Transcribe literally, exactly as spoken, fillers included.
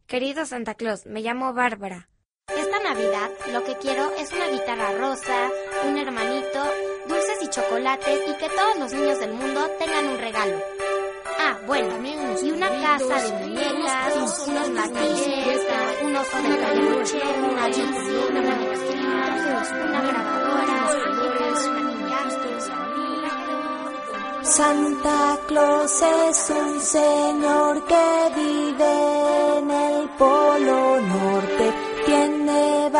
Querido Santa Claus, me llamo Bárbara. Esta Navidad lo que quiero es una guitarra rosa, un hermanito, dulces y chocolates y que todos los niños del mundo tengan un regalo. Ah, bueno, y una casa de muñecas, unos maquillajes, un oso de peluche, una Disney, una mezquita, una grabadora, maquillajes. Santa Claus es un señor que vive en el Polo Norte. Tiene